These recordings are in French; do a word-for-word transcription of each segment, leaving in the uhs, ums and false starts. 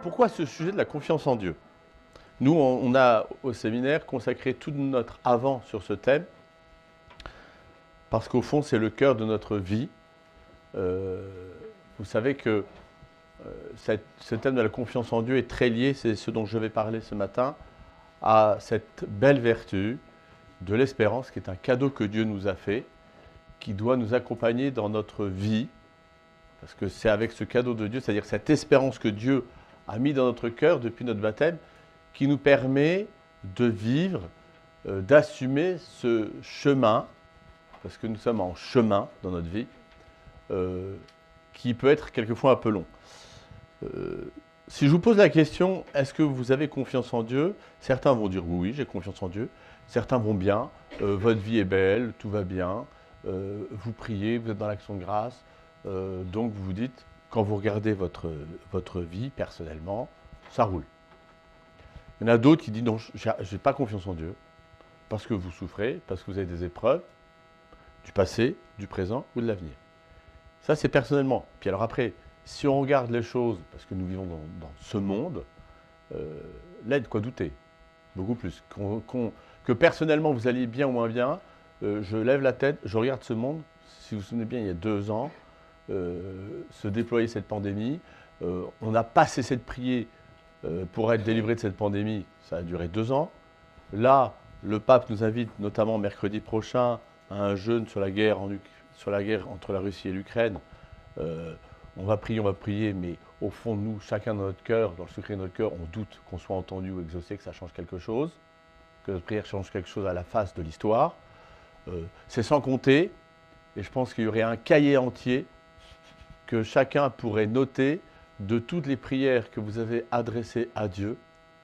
pourquoi ce sujet de la confiance en Dieu? Nous, on, on a au séminaire consacré tout notre avant sur ce thème, parce qu'au fond, c'est le cœur de notre vie. Euh, vous savez que euh, cette, ce thème de la confiance en Dieu est très lié, c'est ce dont je vais parler ce matin, à cette belle vertu de l'espérance qui est un cadeau que Dieu nous a fait, qui doit nous accompagner dans notre vie, parce que c'est avec ce cadeau de Dieu, c'est-à-dire cette espérance que Dieu a mis dans notre cœur depuis notre baptême, qui nous permet de vivre, euh, d'assumer ce chemin, parce que nous sommes en chemin dans notre vie, euh, qui peut être quelquefois un peu long. Euh, si je vous pose la question, est-ce que vous avez confiance en Dieu? Certains vont dire oui, j'ai confiance en Dieu. Certains vont bien, euh, votre vie est belle, tout va bien, euh, vous priez, vous êtes dans l'action de grâce. Euh, donc vous vous dites, quand vous regardez votre, votre vie personnellement, ça roule. Il y en a d'autres qui disent non, je n'ai pas confiance en Dieu, parce que vous souffrez, parce que vous avez des épreuves, du passé, du présent ou de l'avenir. Ça, c'est personnellement. Puis alors après, si on regarde les choses, parce que nous vivons dans, dans ce monde, euh, là, il y a de quoi douter, beaucoup plus. Qu'on, qu'on, que personnellement, vous alliez bien ou moins bien, euh, je lève la tête, je regarde ce monde. Si vous vous souvenez bien, il y a deux ans, euh, se déployer cette pandémie, euh, on n'a pas cessé de prier euh, pour être délivré de cette pandémie, ça a duré deux ans. Là, le pape nous invite, notamment mercredi prochain, à un jeûne sur la guerre, en, sur la guerre entre la Russie et l'Ukraine. Euh, on va prier, on va prier, mais au fond de nous, chacun dans notre cœur, dans le secret de notre cœur, on doute qu'on soit entendu ou exaucé, que ça change quelque chose, que notre prière change quelque chose à la face de l'histoire. Euh, c'est sans compter, et je pense qu'il y aurait un cahier entier que chacun pourrait noter de toutes les prières que vous avez adressées à Dieu.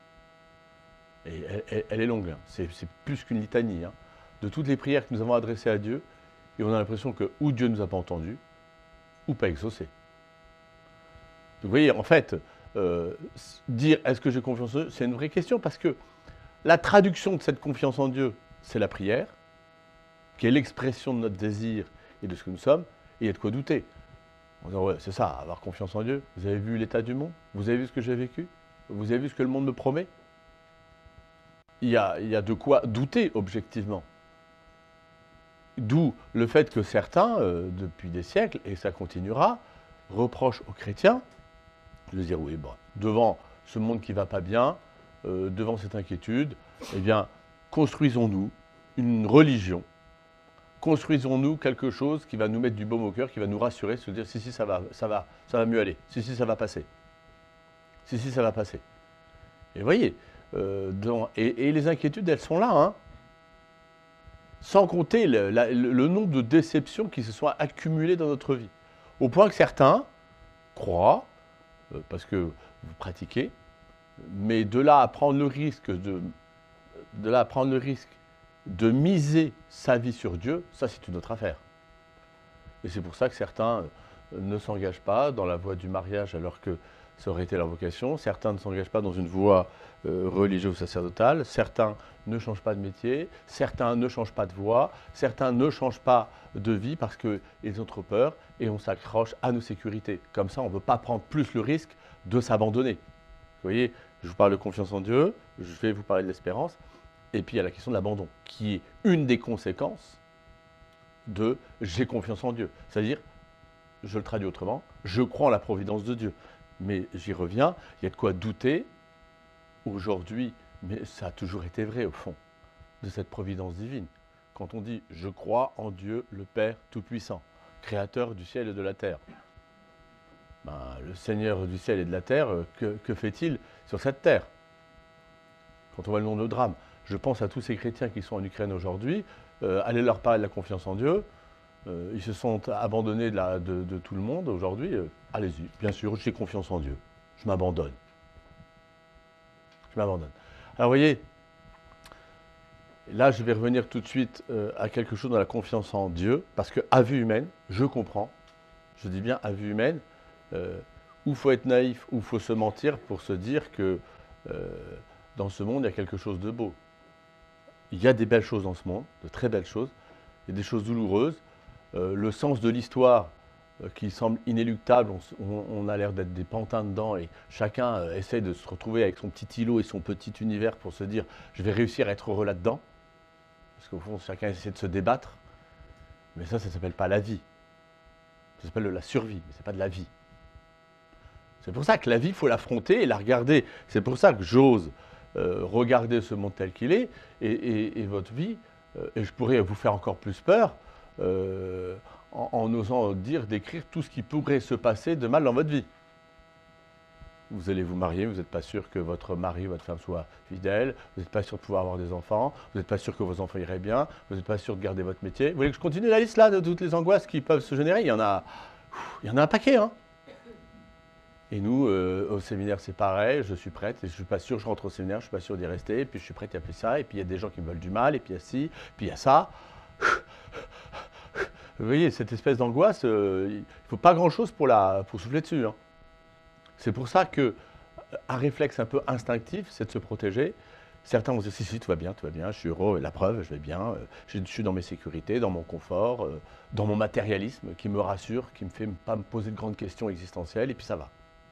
Et elle, elle, elle est longue, hein. c'est, c'est plus qu'une litanie, hein. De toutes les prières que nous avons adressées à Dieu, et on a l'impression que ou Dieu ne nous a pas entendus, ou pas exaucés. Vous voyez, en fait, euh, dire est-ce que j'ai confiance en Dieu, c'est une vraie question, parce que la traduction de cette confiance en Dieu, c'est la prière, qui est l'expression de notre désir et de ce que nous sommes, et il y a de quoi douter. On dit, ouais, c'est ça, avoir confiance en Dieu. Vous avez vu l'état du monde? Vous avez vu ce que j'ai vécu? Vous avez vu ce que le monde me promet? Il y a, il y a de quoi douter objectivement. D'où le fait que certains, euh, depuis des siècles, et ça continuera, reprochent aux chrétiens de dire, oui, bon, devant ce monde qui ne va pas bien, euh, devant cette inquiétude, eh bien, construisons-nous une religion, construisons-nous quelque chose qui va nous mettre du baume au cœur, qui va nous rassurer, se dire, si, si, ça va, ça va, ça va mieux aller, si, si, ça va passer, si, si, ça va passer. Et vous voyez, euh, dans, et, et les inquiétudes, elles sont là, hein. Sans compter le, la, le nombre de déceptions qui se sont accumulées dans notre vie. Au point que certains croient, euh, parce que vous pratiquez, mais de là à prendre le risque de, de là à prendre le risque de miser sa vie sur Dieu, ça c'est une autre affaire. Et c'est pour ça que certains euh, ne s'engagent pas dans la voie du mariage alors que ça aurait été leur vocation. Certains ne s'engagent pas dans une voie euh, religieuse ou sacerdotale. Certains ne changent pas de métier. Certains ne changent pas de voie. Certains ne changent pas de vie parce qu'ils ont trop peur et on s'accroche à nos sécurités. Comme ça, on ne veut pas prendre plus le risque de s'abandonner. Vous voyez, je vous parle de confiance en Dieu, je vais vous parler de l'espérance. Et puis il y a la question de l'abandon, qui est une des conséquences de « j'ai confiance en Dieu ». C'est-à-dire, je le traduis autrement, je crois en la providence de Dieu. Mais j'y reviens, il y a de quoi douter aujourd'hui, mais ça a toujours été vrai au fond, de cette providence divine. Quand on dit « je crois en Dieu le Père Tout-Puissant, créateur du ciel et de la terre », ben, le Seigneur du ciel et de la terre, que, que fait-il sur cette terre? Quand on voit le nom de drame, je pense à tous ces chrétiens qui sont en Ukraine aujourd'hui, euh, allez leur parler de la confiance en Dieu. Euh, ils se sont abandonnés de, la, de, de tout le monde aujourd'hui. Euh, allez-y, bien sûr, j'ai confiance en Dieu. Je m'abandonne. Je m'abandonne. Alors, vous voyez, là, je vais revenir tout de suite euh, à quelque chose dans la confiance en Dieu, parce qu'à vue humaine, je comprends, je dis bien à vue humaine, euh, où il faut être naïf, où il faut se mentir pour se dire que euh, dans ce monde, il y a quelque chose de beau. Il y a des belles choses dans ce monde, de très belles choses, il y a des choses douloureuses. Euh, le sens de l'histoire euh, qui semble inéluctable, on, s- on- on a l'air d'être des pantins dedans et chacun euh, essaie de se retrouver avec son petit îlot et son petit univers pour se dire je vais réussir à être heureux là-dedans. Parce qu'au fond, chacun essaie de se débattre. Mais ça, ça ne s'appelle pas la vie. Ça s'appelle de la survie, mais ce n'est pas de la vie. C'est pour ça que la vie, il faut l'affronter et la regarder. C'est pour ça que j'ose euh, regarder ce monde tel qu'il est et, et- et votre vie. euh, et je pourrais vous faire encore plus peur euh, en, en osant dire, décrire tout ce qui pourrait se passer de mal dans votre vie. Vous allez vous marier, vous n'êtes pas sûr que votre mari ou votre femme soit fidèle, vous n'êtes pas sûr de pouvoir avoir des enfants, vous n'êtes pas sûr que vos enfants iraient bien, vous n'êtes pas sûr de garder votre métier. Vous voulez que je continue la liste là de toutes les angoisses qui peuvent se générer? Il y en a, il y en a un paquet, hein. Et nous, euh, au séminaire, c'est pareil, je suis prête, et je ne suis pas sûr, je rentre au séminaire, je ne suis pas sûr d'y rester, et puis je suis prête à appeler ça, et puis il y a des gens qui me veulent du mal, et puis il y a ci, puis il y a ça. Vous voyez, cette espèce d'angoisse, euh, il ne faut pas grand-chose pour, la, pour souffler dessus, hein. C'est pour ça que un réflexe un peu instinctif, c'est de se protéger. Certains vont dire si, si, tout va bien, tout va bien, je suis heureux, la preuve, je vais bien, euh, je je suis dans mes sécurités, dans mon confort, euh, dans mon matérialisme qui me rassure, qui me fait pas me poser de grandes questions existentielles, et puis ça va.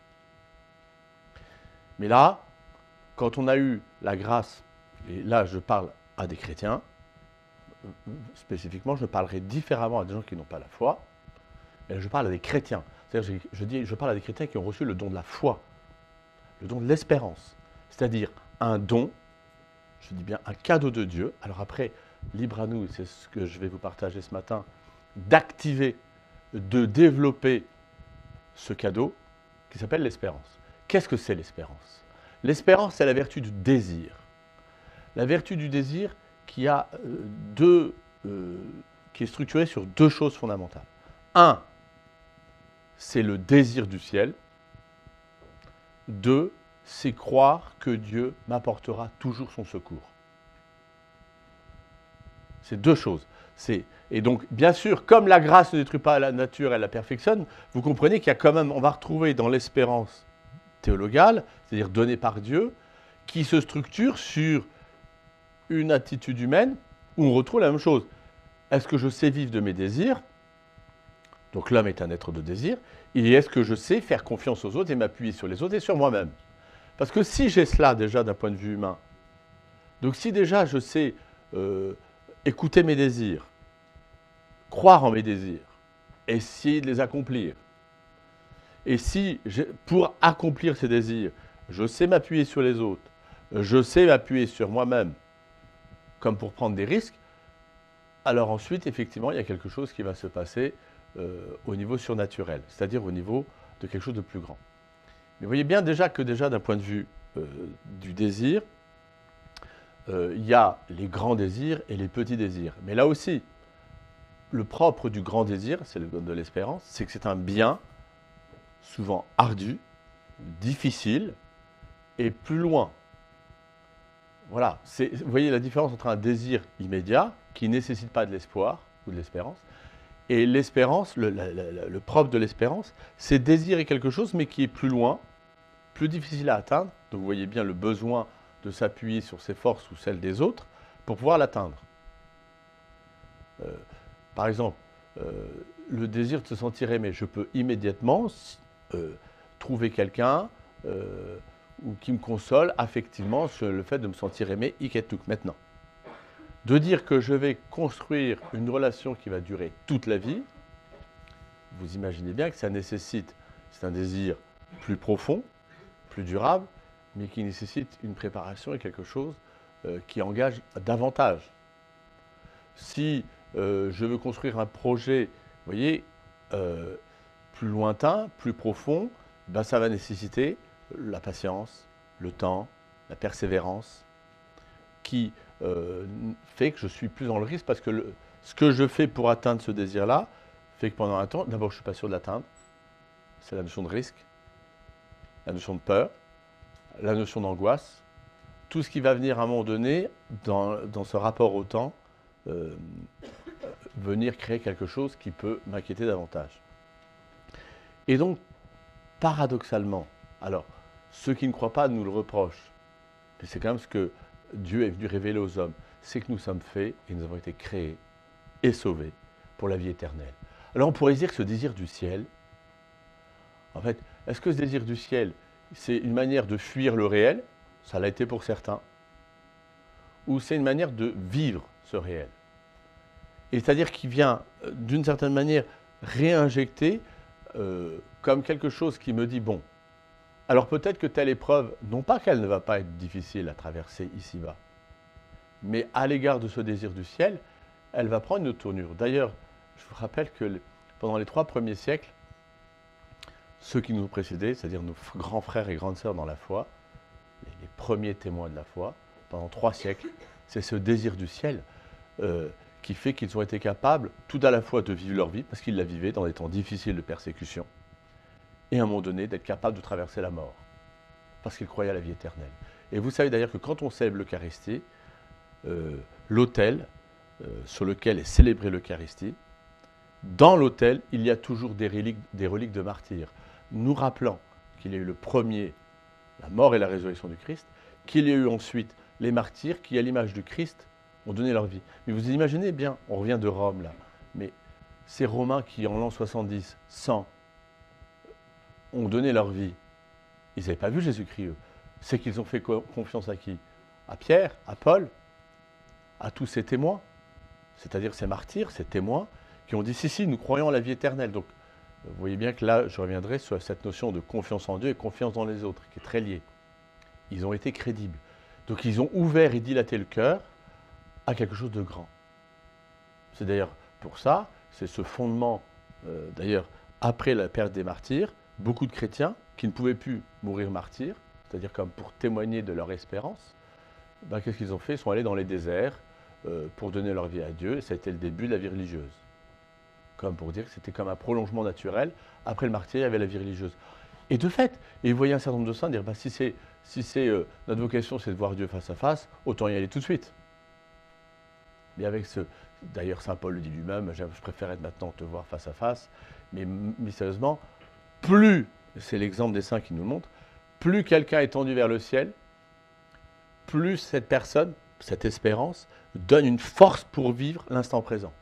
Mais là, quand on a eu la grâce, et là je parle à des chrétiens, euh, spécifiquement, je parlerai différemment à des gens qui n'ont pas la foi, mais là, je parle à des chrétiens. C'est-à-dire, je, je dis, je parle à des chrétiens qui ont reçu le don de la foi, le don de l'espérance, c'est-à-dire un don, je dis bien un cadeau de Dieu. Alors après, libre à nous, c'est ce que je vais vous partager ce matin, d'activer, de développer ce cadeau qui s'appelle l'espérance. Qu'est-ce que c'est l'espérance? L'espérance, c'est la vertu du désir. La vertu du désir qui, a, euh, deux, euh, qui est structurée sur deux choses fondamentales. Un, c'est le désir du ciel. Deux, c'est croire que Dieu m'apportera toujours son secours. C'est deux choses. C'est, et donc, bien sûr, comme la grâce ne détruit pas la nature, elle la perfectionne, vous comprenez qu'il y a quand même, on va retrouver dans l'espérance théologale, c'est-à-dire donnée par Dieu, qui se structure sur une attitude humaine où on retrouve la même chose. Est-ce que je sais vivre de mes désirs? Donc l'homme est un être de désir. Et est-ce que je sais faire confiance aux autres et m'appuyer sur les autres et sur moi-même? Parce que si j'ai cela déjà d'un point de vue humain, donc si déjà je sais euh, écouter mes désirs, croire en mes désirs, essayer de les accomplir, et si pour accomplir ces désirs, je sais m'appuyer sur les autres, je sais m'appuyer sur moi-même, comme pour prendre des risques, alors ensuite, effectivement, il y a quelque chose qui va se passer euh, au niveau surnaturel, c'est-à-dire au niveau de quelque chose de plus grand. Mais vous voyez bien déjà que déjà d'un point de vue euh, du désir, euh, il y a les grands désirs et les petits désirs. Mais là aussi, le propre du grand désir, c'est le don de l'espérance, c'est que c'est un bien souvent ardu, difficile et plus loin. Voilà, vous voyez la différence entre un désir immédiat qui ne nécessite pas de l'espoir ou de l'espérance, et l'espérance, le, le, le, le propre de l'espérance, c'est désirer quelque chose mais qui est plus loin, plus difficile à atteindre. Donc vous voyez bien le besoin de s'appuyer sur ses forces ou celles des autres pour pouvoir l'atteindre. Euh, par exemple, euh, le désir de se sentir aimé, je peux immédiatement euh, trouver quelqu'un euh, ou qui me console affectivement sur le fait de me sentir aimé, hic et tuc, maintenant. De dire que je vais construire une relation qui va durer toute la vie, vous imaginez bien que ça nécessite, c'est un désir plus profond, plus durable, mais qui nécessite une préparation et quelque chose euh, qui engage davantage. Si euh, je veux construire un projet, vous voyez, euh, plus lointain, plus profond, ben ça va nécessiter la patience, le temps, la persévérance, qui euh, fait que je suis plus dans le risque parce que le, ce que je fais pour atteindre ce désir-là fait que pendant un temps, d'abord je ne suis pas sûr de l'atteindre, c'est la notion de risque, la notion de peur, la notion d'angoisse, tout ce qui va venir à un moment donné dans, dans ce rapport au temps, euh, venir créer quelque chose qui peut m'inquiéter davantage. Et donc, paradoxalement, alors, ceux qui ne croient pas nous le reprochent, mais c'est quand même ce que Dieu est venu révéler aux hommes, c'est que nous sommes faits et nous avons été créés et sauvés pour la vie éternelle. Alors on pourrait dire que ce désir du ciel, en fait, est-ce que ce désir du ciel, c'est une manière de fuir le réel? Ça l'a été pour certains. Ou c'est une manière de vivre ce réel? Et c'est-à-dire qu'il vient, euh, d'une certaine manière, réinjecter euh, comme quelque chose qui me dit, bon, alors peut-être que telle épreuve, non pas qu'elle ne va pas être difficile à traverser ici-bas, mais à l'égard de ce désir du ciel, elle va prendre une tournure. D'ailleurs, je vous rappelle que le- pendant les trois premiers siècles, ceux qui nous ont précédés, c'est-à-dire nos f- grands frères et grandes sœurs dans la foi, les, les premiers témoins de la foi, pendant trois siècles, c'est ce désir du ciel euh, qui fait qu'ils ont été capables tout à la fois de vivre leur vie, parce qu'ils la vivaient dans des temps difficiles de persécution, et à un moment donné d'être capables de traverser la mort, parce qu'ils croyaient à la vie éternelle. Et vous savez d'ailleurs que quand on célèbre l'Eucharistie, euh, l'autel euh, sur lequel est célébrée l'Eucharistie, dans l'autel, il y a toujours des reliques, des reliques de martyrs, nous rappelant qu'il y a eu le premier, la mort et la résurrection du Christ, qu'il y a eu ensuite les martyrs qui, à l'image du Christ, ont donné leur vie. Mais vous imaginez bien, on revient de Rome là, mais ces Romains qui, en l'an soixante-dix, cent, ont donné leur vie, ils n'avaient pas vu Jésus-Christ, eux. C'est qu'ils ont fait co- confiance à qui? À Pierre, à Paul, à tous ces témoins, c'est-à-dire ces martyrs, ces témoins, qui ont dit si, si, nous croyons à la vie éternelle. Donc, vous voyez bien que là, je reviendrai sur cette notion de confiance en Dieu et confiance dans les autres, qui est très liée. Ils ont été crédibles. Donc, ils ont ouvert et dilaté le cœur à quelque chose de grand. C'est d'ailleurs pour ça, c'est ce fondement, euh, d'ailleurs, après la perte des martyrs, beaucoup de chrétiens qui ne pouvaient plus mourir martyrs, c'est-à-dire comme pour témoigner de leur espérance, ben, qu'est-ce qu'ils ont fait? Ils sont allés dans les déserts euh, pour donner leur vie à Dieu, et ça a été le début de la vie religieuse. Comme pour dire que c'était comme un prolongement naturel. Après le martyr, il y avait la vie religieuse. Et de fait, et vous voyez un certain nombre de saints dire, bah, si c'est si c'est euh, notre vocation, c'est de voir Dieu face à face, autant y aller tout de suite. Mais avec ce, d'ailleurs Saint Paul le dit lui-même, je préfère être maintenant te voir face à face, mais, mais sérieusement, plus, c'est l'exemple des saints qui nous le montre, plus quelqu'un est tendu vers le ciel, plus cette personne, cette espérance, donne une force pour vivre l'instant présent.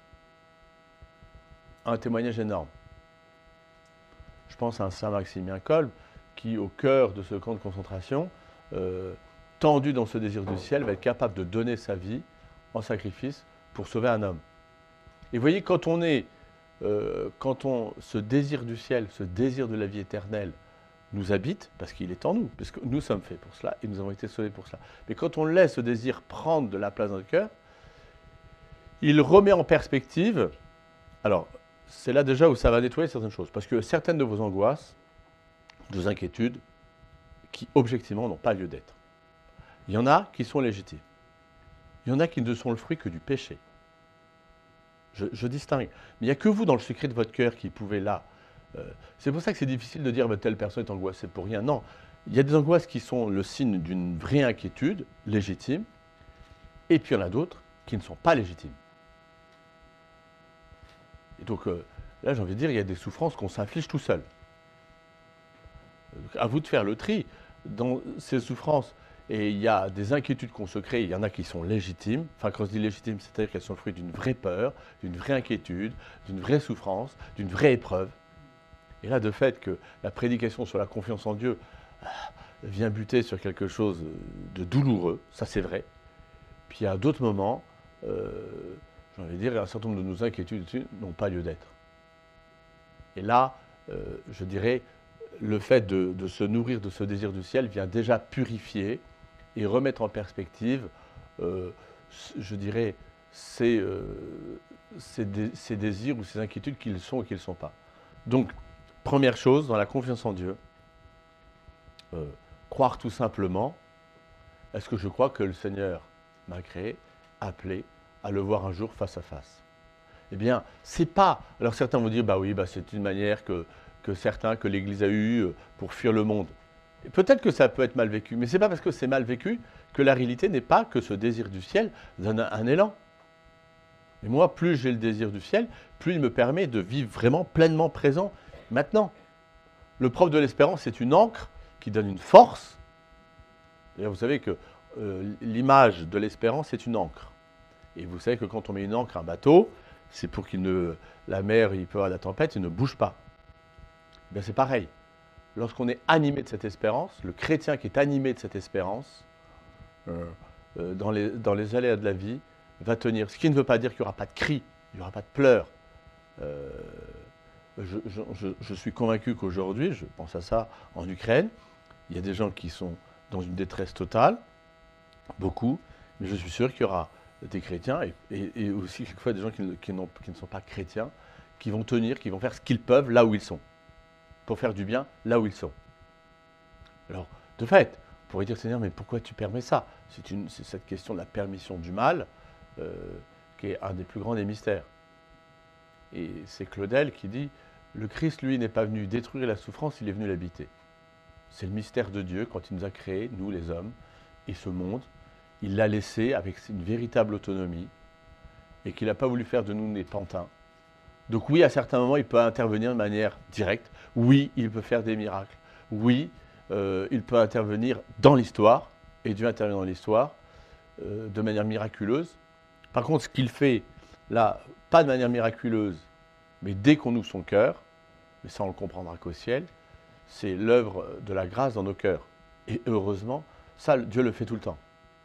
Un témoignage énorme. Je pense à un Saint Maximien Kolb qui, au cœur de ce camp de concentration, euh, tendu dans ce désir du ciel, va être capable de donner sa vie en sacrifice pour sauver un homme. Et vous voyez, quand on est, euh, quand on, ce désir du ciel, ce désir de la vie éternelle nous habite, parce qu'il est en nous, parce que nous sommes faits pour cela et nous avons été sauvés pour cela. Mais quand on laisse ce désir prendre de la place dans le cœur, il remet en perspective, alors c'est là déjà où ça va nettoyer certaines choses, parce que certaines de vos angoisses, de vos inquiétudes, qui objectivement n'ont pas lieu d'être. Il y en a qui sont légitimes. Il y en a qui ne sont le fruit que du péché. Je, je distingue. Mais il n'y a que vous, dans le secret de votre cœur, qui pouvez là. Euh, c'est pour ça que c'est difficile de dire bah, telle personne est angoissée pour rien. Non, il y a des angoisses qui sont le signe d'une vraie inquiétude légitime, et puis il y en a d'autres qui ne sont pas légitimes. Et donc euh, là, j'ai envie de dire, il y a des souffrances qu'on s'inflige tout seul. Donc, à vous de faire le tri dans ces souffrances. Et il y a des inquiétudes qu'on se crée, il y en a qui sont légitimes. Enfin, quand je dis légitimes, c'est-à-dire qu'elles sont le fruit d'une vraie peur, d'une vraie inquiétude, d'une vraie souffrance, d'une vraie épreuve. Et là, de fait que la prédication sur la confiance en Dieu vient buter sur quelque chose de douloureux, ça c'est vrai. Puis à d'autres moments, euh, j'ai envie de dire, un certain nombre de nos inquiétudes n'ont pas lieu d'être. Et là, euh, je dirais, le fait de, de se nourrir de ce désir du ciel vient déjà purifier et remettre en perspective, euh, je dirais, ces, euh, ces, dé, ces désirs ou ces inquiétudes qu'ils sont ou qu'ils ne sont pas. Donc, première chose, dans la confiance en Dieu, euh, croire tout simplement, est-ce que je crois que le Seigneur m'a créé, appelé à le voir un jour face à face? Eh bien, c'est pas... Alors certains vont dire, bah oui, bah c'est une manière que, que certains, que l'Église a eue pour fuir le monde. Et peut-être que ça peut être mal vécu, mais c'est pas parce que c'est mal vécu que la réalité n'est pas que ce désir du ciel donne un, un élan. Et moi, plus j'ai le désir du ciel, plus il me permet de vivre vraiment pleinement présent maintenant. Le propre de l'espérance, c'est une ancre qui donne une force. D'ailleurs, vous savez que euh, l'image de l'espérance, c'est une ancre. Et vous savez que quand on met une ancre à un bateau, c'est pour qu'il ne, la mer, il peut avoir la tempête, il ne bouge pas. Eh bien, c'est pareil. Lorsqu'on est animé de cette espérance, le chrétien qui est animé de cette espérance, euh, euh, dans, les, dans les aléas de la vie, va tenir. Ce qui ne veut pas dire qu'il n'y aura pas de cris, il n'y aura pas de pleurs. Euh, je, je, je, je suis convaincu qu'aujourd'hui, je pense à ça en Ukraine, il y a des gens qui sont dans une détresse totale, beaucoup, mais je suis sûr qu'il y aura des chrétiens et, et, et aussi quelquefois des gens qui, qui, qui ne sont pas chrétiens, qui vont tenir, qui vont faire ce qu'ils peuvent là où ils sont, pour faire du bien là où ils sont. Alors, de fait, on pourrait dire, Seigneur, mais pourquoi tu permets ça? C'est cette question de la permission du mal euh, qui est un des plus grands des mystères. Et c'est Claudel qui dit, le Christ, lui, n'est pas venu détruire la souffrance, il est venu l'habiter. C'est le mystère de Dieu quand il nous a créés, nous les hommes, et ce monde. Il l'a laissé avec une véritable autonomie et qu'il n'a pas voulu faire de nous des pantins. Donc oui, à certains moments, il peut intervenir de manière directe. Oui, il peut faire des miracles. Oui, euh, il peut intervenir dans l'histoire, et Dieu intervient dans l'histoire euh, de manière miraculeuse. Par contre, ce qu'il fait, là, pas de manière miraculeuse, mais dès qu'on ouvre son cœur, mais ça on le comprendra qu'au ciel, c'est l'œuvre de la grâce dans nos cœurs. Et heureusement, ça, Dieu le fait tout le temps.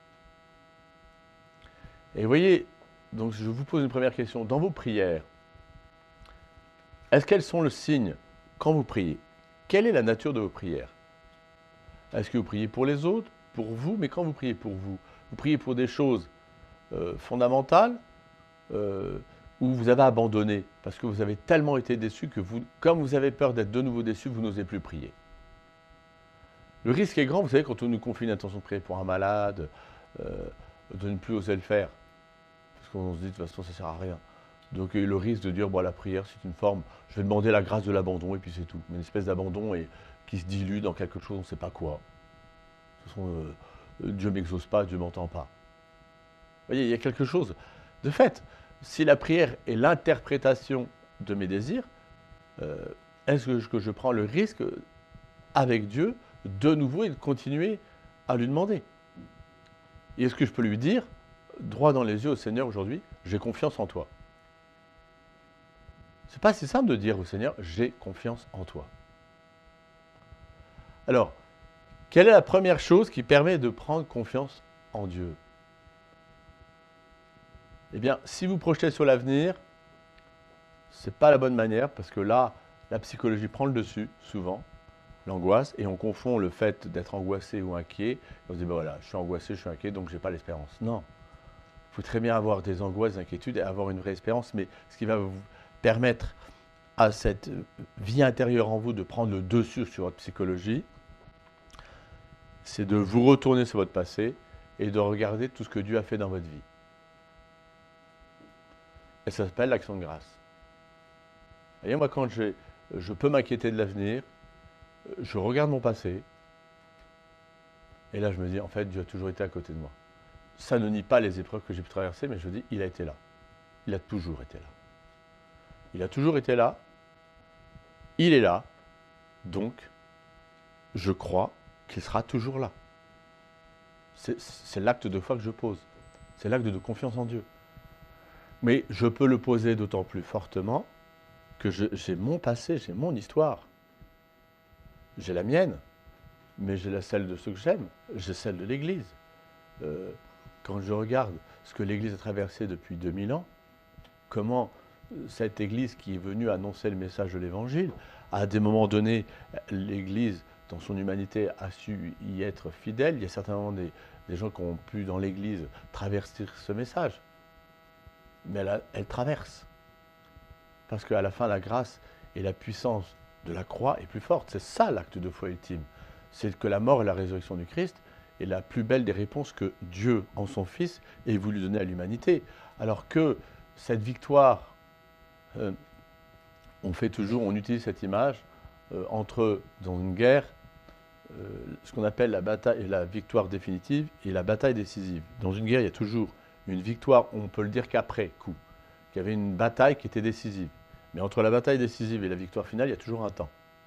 Et vous voyez, donc je vous pose une première question. Dans vos prières, est-ce qu'elles sont le signe quand vous priez? Quelle est la nature de vos prières? Est-ce que vous priez pour les autres, pour vous? Mais quand vous priez pour vous, vous priez pour des choses euh, fondamentales euh, ou vous avez abandonné parce que vous avez tellement été déçu que vous, comme vous avez peur d'être de nouveau déçu, vous n'osez plus prier. Le risque est grand, vous savez, quand on nous confie une intention de prier pour un malade, euh, de ne plus oser le faire. Parce qu'on se dit, de toute façon, ça ne sert à rien. Donc il y a le risque de dire, bon, la prière, c'est une forme, je vais demander la grâce de l'abandon, et puis c'est tout. Une espèce d'abandon qui se dilue dans quelque chose, on ne sait pas quoi. De toute façon, euh, Dieu ne m'exauce pas, Dieu ne m'entend pas. Vous voyez, il y a quelque chose. De fait, si la prière est l'interprétation de mes désirs, euh, est-ce que, que je prends le risque, avec Dieu, de nouveau, et de continuer à lui demander? Et est-ce que je peux lui dire, droit dans les yeux au Seigneur aujourd'hui, j'ai confiance en toi? C'est pas si simple de dire au Seigneur, j'ai confiance en toi. Alors, quelle est la première chose qui permet de prendre confiance en Dieu? Eh bien, si vous projetez sur l'avenir, ce n'est pas la bonne manière, parce que là, la psychologie prend le dessus, souvent, l'angoisse, et on confond le fait d'être angoissé ou inquiet, et on se dit, ben voilà, je suis angoissé, je suis inquiet, donc je n'ai pas l'espérance. Non, il faut très bien avoir des angoisses, des inquiétudes, et avoir une vraie espérance, mais ce qui va vous permettre à cette vie intérieure en vous de prendre le dessus sur votre psychologie, c'est de vous retourner sur votre passé et de regarder tout ce que Dieu a fait dans votre vie. Et ça s'appelle l'action de grâce. Vous voyez, moi, quand je, je peux m'inquiéter de l'avenir, je regarde mon passé, et là, je me dis, en fait, Dieu a toujours été à côté de moi. Ça ne nie pas les épreuves que j'ai pu traverser, mais je dis, il a été là. Il a toujours été là. Il a toujours été là. Il est là. Donc, je crois qu'il sera toujours là. C'est l'acte de foi que je pose. C'est l'acte de confiance en Dieu. Mais je peux le poser d'autant plus fortement que j'ai mon passé, j'ai mon histoire. J'ai la mienne, mais j'ai la celle de ceux que j'aime, j'ai celle de l'Église. Euh, quand je regarde ce que l'Église a traversé depuis deux mille ans, comment cette Église qui est venue annoncer le message de l'Évangile, à des moments donnés, l'Église, dans son humanité, a su y être fidèle. Il y a certainement des, des gens qui ont pu, dans l'Église, traverser ce message. Mais elle, a, elle traverse. Parce qu'à la fin, la grâce et la puissance de la croix est plus forte. C'est ça l'acte de foi ultime. C'est que la mort et la résurrection du Christ est la plus belle des réponses que Dieu, en son Fils, ait voulu donner à l'humanité. Alors que cette victoire, euh, on fait toujours, on utilise cette image euh, entre, dans une guerre, euh, ce qu'on appelle la bataille, la victoire définitive et la bataille décisive. Dans une guerre, il y a toujours une victoire, on peut le dire qu'après coup, qu'il y avait une bataille qui était décisive. Mais entre la bataille décisive et la victoire finale, il y a toujours un temps.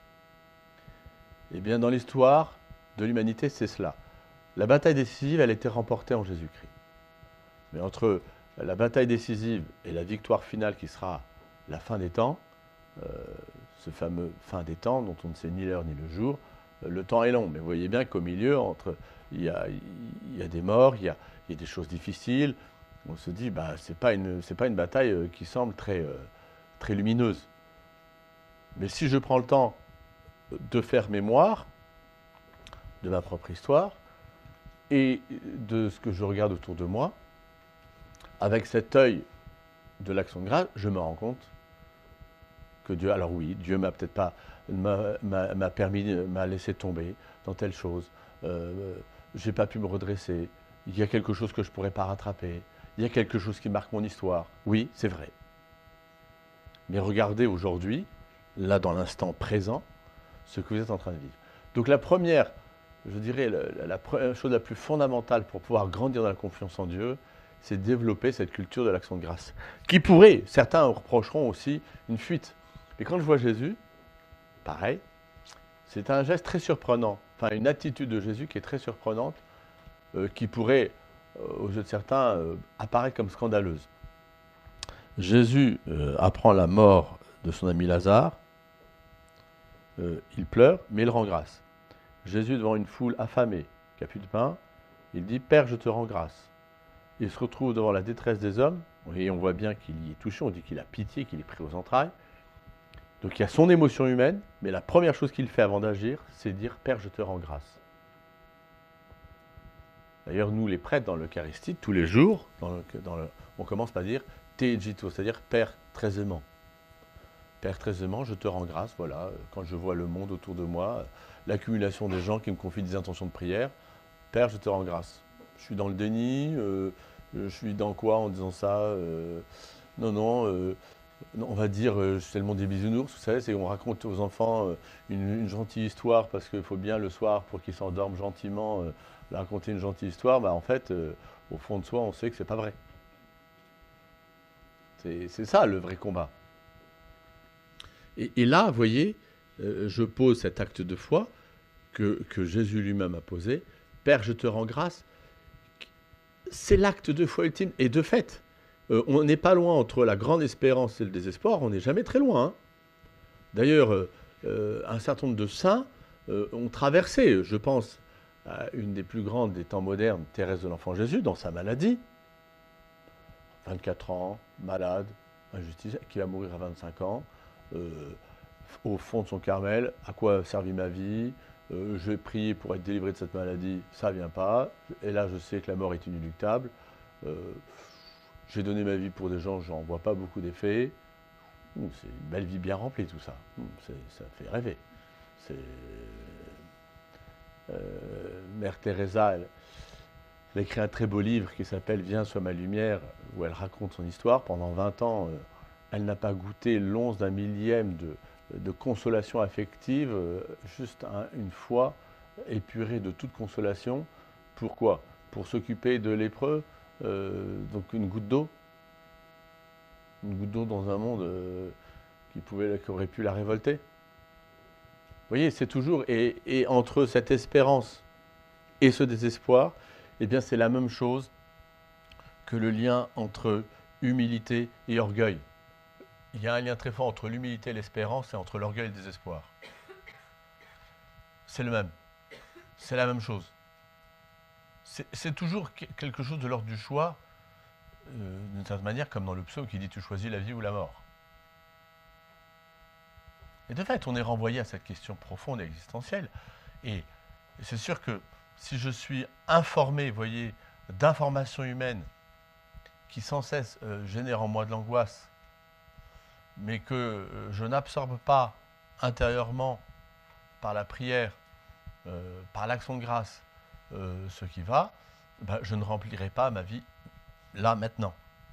Eh bien, dans l'histoire de l'humanité, c'est cela. La bataille décisive, elle a été remportée en Jésus-Christ. Mais entre la bataille décisive et la victoire finale qui sera la fin des temps, euh, ce fameux fin des temps dont on ne sait ni l'heure ni le jour, euh, le temps est long, mais vous voyez bien qu'au milieu, entre, il, y a, il y a des morts, il y a, il y a des choses difficiles, on se dit, bah, ce n'est pas, pas une bataille euh, qui semble très, euh, très lumineuse. Mais si je prends le temps de faire mémoire de ma propre histoire et de ce que je regarde autour de moi, avec cet œil de l'action de grâce, je me rends compte que Dieu, alors oui, Dieu m'a peut-être pas, m'a permis, m'a laissé tomber dans telle chose, euh, j'ai pas pu me redresser, il y a quelque chose que je pourrais pas rattraper, il y a quelque chose qui marque mon histoire. Oui, c'est vrai. Mais regardez aujourd'hui, là dans l'instant présent, ce que vous êtes en train de vivre. Donc la première, je dirais, la, la, la chose la plus fondamentale pour pouvoir grandir dans la confiance en Dieu, c'est développer cette culture de l'action de grâce. Qui pourrait, certains reprocheront aussi une fuite. Mais quand je vois Jésus, pareil, c'est un geste très surprenant, enfin une attitude de Jésus qui est très surprenante, euh, qui pourrait, euh, aux yeux de certains, euh, apparaître comme scandaleuse. Jésus euh, apprend la mort de son ami Lazare, euh, il pleure, mais il rend grâce. Jésus, devant une foule affamée, qui n'a plus de pain, il dit « Père, je te rends grâce ». Il se retrouve devant la détresse des hommes, et on voit bien qu'il y est touché, on dit qu'il a pitié, qu'il est pris aux entrailles. Donc il y a son émotion humaine, mais la première chose qu'il fait avant d'agir, c'est dire « Père, je te rends grâce ». D'ailleurs, nous, les prêtres, dans l'Eucharistie, tous les jours, dans le, dans le, on commence par dire « Te gito », c'est-à-dire « Père, très aimant ». Père, très aimant, je te rends grâce, voilà, quand je vois le monde autour de moi, l'accumulation des gens qui me confient des intentions de prière, Père, je te rends grâce. Je suis dans le déni, euh, je suis dans quoi en disant ça euh, Non, non, euh, on va dire, euh, c'est le monde des bisounours, vous savez, c'est on raconte aux enfants euh, une, une gentille histoire parce qu'il faut bien le soir, pour qu'ils s'endorment gentiment, euh, raconter une gentille histoire, bah, en fait, euh, au fond de soi, on sait que c'est pas vrai. C'est ça le vrai combat. Et, et là, vous voyez, euh, je pose cet acte de foi que, que Jésus lui-même a posé. Père, je te rends grâce. C'est l'acte de foi ultime. Et de fait, euh, on n'est pas loin entre la grande espérance et le désespoir. On n'est jamais très loin. Hein. D'ailleurs, euh, euh, un certain nombre de saints euh, ont traversé, je pense, à une des plus grandes des temps modernes, Thérèse de l'Enfant Jésus, dans sa maladie. vingt-quatre ans, malade, injustice, qui va mourir à vingt-cinq ans. Euh, au fond de son Carmel, à quoi servit ma vie, euh, je vais prier pour être délivré de cette maladie, ça ne vient pas, et là je sais que la mort est inéluctable, euh, j'ai donné ma vie pour des gens, j'en vois pas beaucoup d'effets, c'est une belle vie bien remplie tout ça, ça fait rêver. Euh, Mère Teresa, elle, elle a écrit un très beau livre qui s'appelle « Viens, sois ma lumière », où elle raconte son histoire. Pendant vingt ans, euh, elle n'a pas goûté l'once d'un millième de, de consolation affective, euh, juste un, une fois épurée de toute consolation. Pourquoi? Pour s'occuper de lépreux, euh, donc une goutte d'eau. Une goutte d'eau dans un monde euh, qui, pouvait, qui aurait pu la révolter. Vous voyez, c'est toujours, et, et entre cette espérance et ce désespoir, eh bien c'est la même chose que le lien entre humilité et orgueil. Il y a un lien très fort entre l'humilité et l'espérance et entre l'orgueil et le désespoir. C'est le même. C'est la même chose. C'est toujours quelque chose de l'ordre du choix, euh, d'une certaine manière, comme dans le psaume qui dit « Tu choisis la vie ou la mort ». Et de fait, on est renvoyé à cette question profonde et existentielle. Et c'est sûr que si je suis informé, vous voyez, d'informations humaines qui sans cesse euh, génèrent en moi de l'angoisse, mais que euh, je n'absorbe pas intérieurement par la prière, euh, par l'action de grâce, euh, ce qui va, ben, je ne remplirai pas ma vie là, maintenant.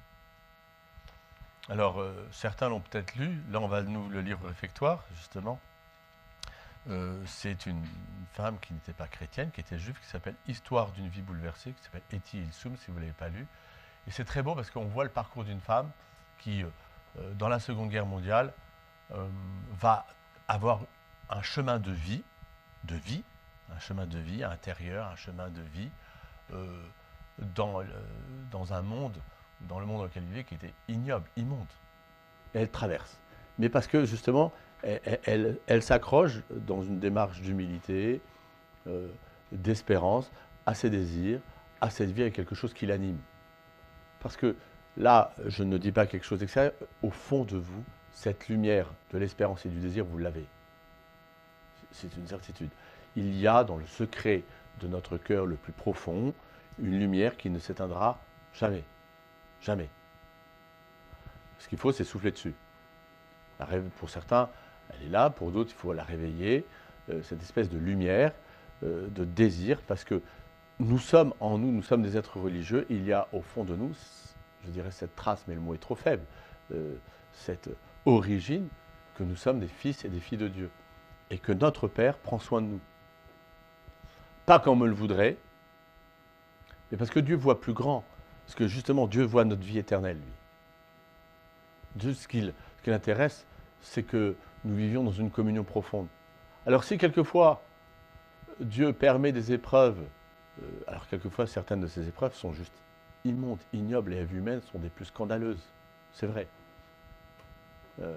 Alors, euh, certains l'ont peut-être lu, là on va nous le lire au réfectoire, justement. Euh, c'est une femme qui n'était pas chrétienne, qui était juive, qui s'appelle « Histoire d'une vie bouleversée », qui s'appelle Eti Ilsum, si vous ne l'avez pas lu. Et c'est très beau parce qu'on voit le parcours d'une femme qui, euh, dans la Seconde Guerre mondiale, euh, va avoir un chemin de vie, de vie, un chemin de vie intérieur, un chemin de vie, euh, dans, euh, dans un monde dans le monde dans lequel il vivait qui était ignoble, immonde. Et elle traverse. Mais parce que justement, elle, elle, elle s'accroche dans une démarche d'humilité, euh, d'espérance, à ses désirs, à cette vie, avec quelque chose qui l'anime. Parce que là, je ne dis pas quelque chose d'extérieur, au fond de vous, cette lumière de l'espérance et du désir, vous l'avez. C'est une certitude. Il y a dans le secret de notre cœur le plus profond une lumière qui ne s'éteindra jamais. Jamais. Ce qu'il faut, c'est souffler dessus. Pour certains, elle est là, pour d'autres, il faut la réveiller, euh, cette espèce de lumière, euh, de désir, parce que nous sommes en nous, nous sommes des êtres religieux, il y a au fond de nous, je dirais cette trace, mais le mot est trop faible, euh, cette origine que nous sommes des fils et des filles de Dieu, et que notre Père prend soin de nous. Pas comme on le voudrait, mais parce que Dieu voit plus grand, parce que justement Dieu voit notre vie éternelle, lui. Dieu, ce qui l'intéresse, c'est que nous vivions dans une communion profonde. Alors si quelquefois Dieu permet des épreuves, euh, alors quelquefois certaines de ces épreuves sont juste immondes, ignobles et à vue humaine sont des plus scandaleuses, c'est vrai. Euh,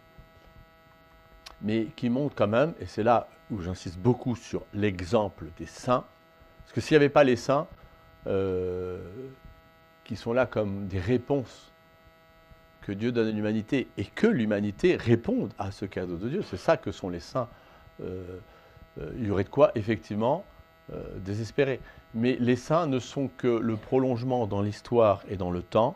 mais qui montrent quand même, et c'est là où j'insiste beaucoup sur l'exemple des saints, parce que s'il n'y avait pas les saints, euh, qui sont là comme des réponses que Dieu donne à l'humanité, et que l'humanité réponde à ce cadeau de Dieu, c'est ça que sont les saints, euh, euh, il y aurait de quoi effectivement euh, désespérer. Mais les saints ne sont que le prolongement dans l'histoire et dans le temps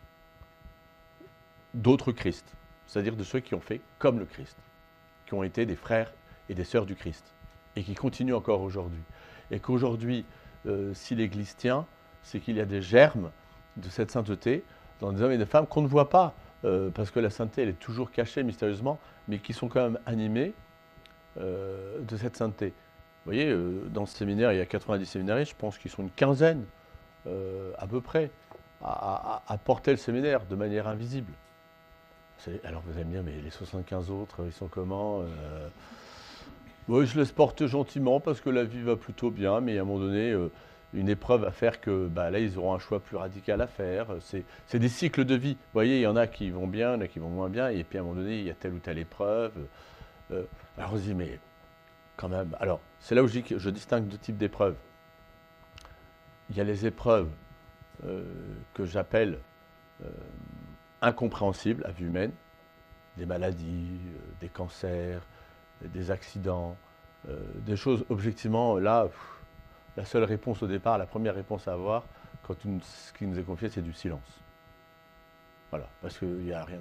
d'autres Christ, c'est-à-dire de ceux qui ont fait comme le Christ, qui ont été des frères et des sœurs du Christ, et qui continuent encore aujourd'hui. Et qu'aujourd'hui, euh, si l'Église tient, c'est qu'il y a des germes de cette sainteté dans des hommes et des femmes qu'on ne voit pas, euh, parce que la sainteté, elle est toujours cachée mystérieusement, mais qui sont quand même animés euh, de cette sainteté. Vous voyez, euh, dans ce séminaire, il y a quatre-vingt-dix séminaristes, je pense qu'ils sont une quinzaine, euh, à peu près, à, à, à porter le séminaire de manière invisible. Alors vous allez me dire, mais les soixante-quinze autres, ils sont comment euh... Oui, je les porte gentiment parce que la vie va plutôt bien, mais à un moment donné, euh, une épreuve va faire que bah, là, ils auront un choix plus radical à faire. C'est des cycles de vie. Vous voyez, il y en a qui vont bien, il y en a qui vont moins bien, et puis à un moment donné, il y a telle ou telle épreuve. Euh, alors on se dit, mais quand même, alors c'est là où je, dis que je distingue deux types d'épreuves. Il y a les épreuves euh, que j'appelle euh, incompréhensibles à vue humaine, des maladies, euh, des cancers, des accidents, euh, des choses objectivement, là, pff, la seule réponse au départ, la première réponse à avoir, quand une, ce qui nous est confié, c'est du silence. Voilà, parce qu'il n'y a rien. De...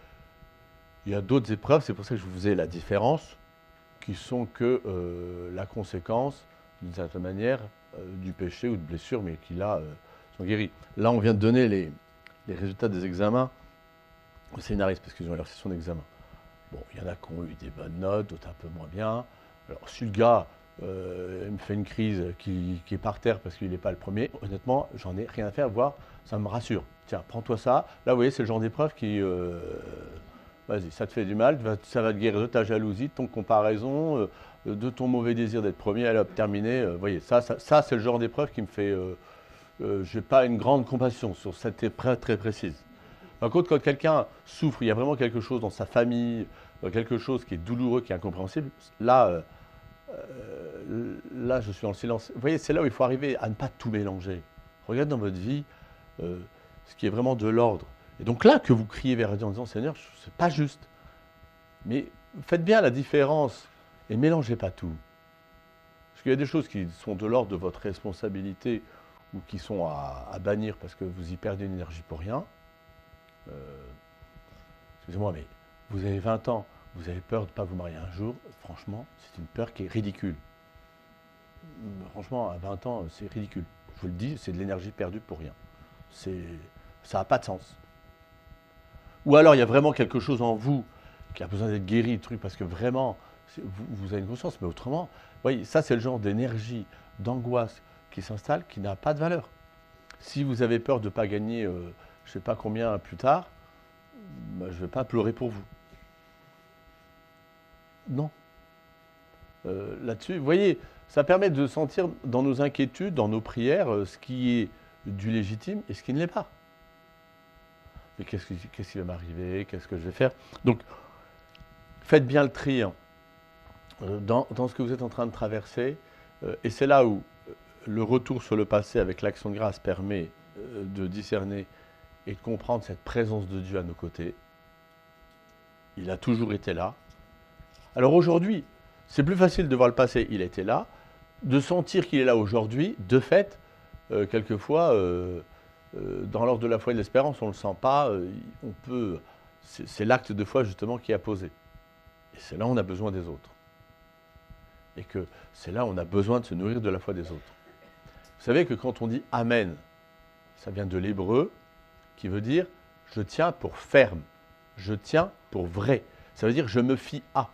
Il y a d'autres épreuves, c'est pour ça que je vous faisais la différence, qui sont que euh, la conséquence, d'une certaine manière, euh, du péché ou de blessure, mais qui là euh, sont guéris. Là, on vient de donner les, les résultats des examens aux scénaristes, parce qu'ils ont eu leur session d'examen. Bon, il y en a qui ont eu des bonnes notes, d'autres un peu moins bien. Alors, si le gars euh, me fait une crise qui, qui est par terre parce qu'il n'est pas le premier, honnêtement, j'en ai rien à faire, voire ça me rassure. Tiens, prends-toi ça. Là, vous voyez, c'est le genre d'épreuve qui... Euh, vas-y, ça te fait du mal, ça va te guérir de ta jalousie, de ton comparaison, euh, de ton mauvais désir d'être premier, allez hop, terminé. Euh, vous voyez, ça, ça, ça c'est le genre d'épreuve qui me fait... Euh, euh, je n'ai pas une grande compassion sur cette épreuve très précise. Par contre, quand quelqu'un souffre, il y a vraiment quelque chose dans sa famille, quelque chose qui est douloureux, qui est incompréhensible, là, euh, euh, là, je suis dans le silence. Vous voyez, c'est là où il faut arriver à ne pas tout mélanger. Regardez dans votre vie euh, ce qui est vraiment de l'ordre. Et donc là, que vous criez vers Dieu en disant, Seigneur, c'est pas juste. Mais faites bien la différence et mélangez pas tout. Parce qu'il y a des choses qui sont de l'ordre de votre responsabilité ou qui sont à, à bannir parce que vous y perdez une énergie pour rien. Euh, excusez-moi, mais vous avez vingt ans, vous avez peur de ne pas vous marier un jour, franchement, c'est une peur qui est ridicule. Franchement, à vingt ans, c'est ridicule. Je vous le dis, c'est de l'énergie perdue pour rien. Ça n'a pas de sens. Ou alors, il y a vraiment quelque chose en vous qui a besoin d'être guéri, truc, parce que vraiment, vous, vous avez une conscience, mais autrement, vous voyez, ça, c'est le genre d'énergie, d'angoisse qui s'installe, qui n'a pas de valeur. Si vous avez peur de ne pas gagner... Euh, je ne sais pas combien plus tard, ben, je ne vais pas pleurer pour vous. Non. Euh, Là-dessus, vous voyez, ça permet de sentir dans nos inquiétudes, dans nos prières, ce qui est du légitime et ce qui ne l'est pas. mais qu'est-ce qui, qu'est-ce qui va m'arriver, qu'est-ce que je vais faire? Donc, faites bien le tri hein, dans, dans ce que vous êtes en train de traverser, euh, et c'est là où le retour sur le passé avec l'action de grâce permet euh, de discerner et de comprendre cette présence de Dieu à nos côtés. Il a toujours été là. Alors aujourd'hui, c'est plus facile de voir le passé, il était là, de sentir qu'il est là aujourd'hui, de fait, euh, quelquefois, euh, euh, dans l'ordre de la foi et de l'espérance, on ne le sent pas, euh, on peut, c'est, c'est l'acte de foi justement qui est apposé. Et c'est là où on a besoin des autres. Et que c'est là où on a besoin de se nourrir de la foi des autres. Vous savez que quand on dit Amen, ça vient de l'hébreu, qui veut dire je tiens pour ferme, je tiens pour vrai. Ça veut dire je me fie à.